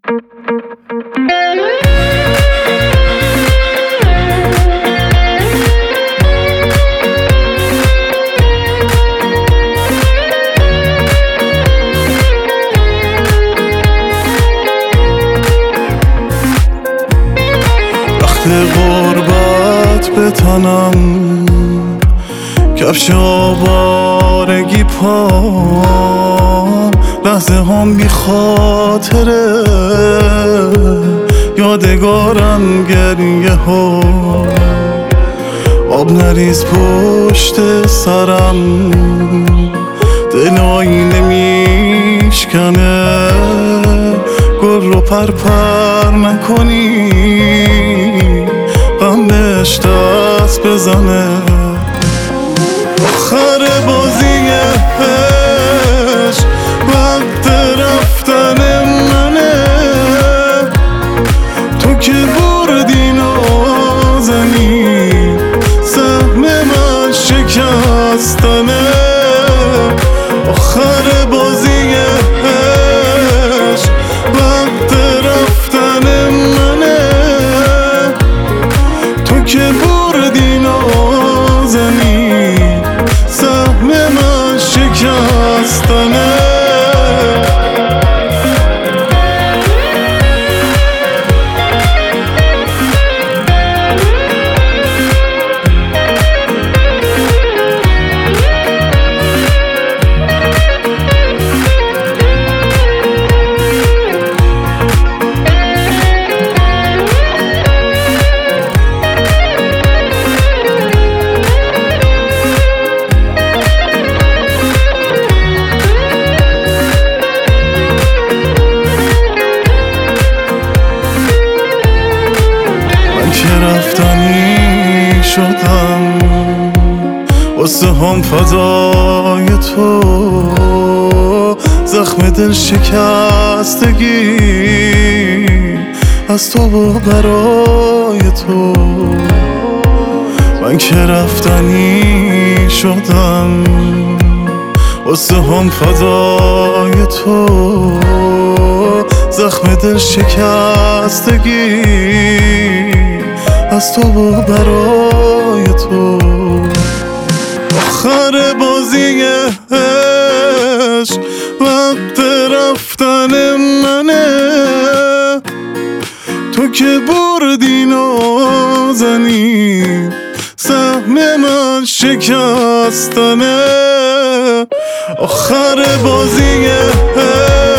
غربت به تنم کفش آوارگی پام لحظه هم بی خاطره یادگارم گریه ها آب نریز پشت سرم دل آینه میشکنه گل رو پرپر نکنی غم بهش دست بزنه آخر بازی عشق وقت رفتن منه تو که بردی نازنی سهم من شکستنه آخر بازی عشق وقت رفتن منه تو که بردی نازنی سهم من شکستنه رفتنی شدم واسه هم فضای تو زخم دل شکستگی از تو و برای تو من که رفتنی شدم واسه هم فضای تو زخم دل شکستگی از تو و برای تو آخر بازی عشق وقت رفتن منه تو که بردی نازنی سهم من شکستنه آخر بازی عشق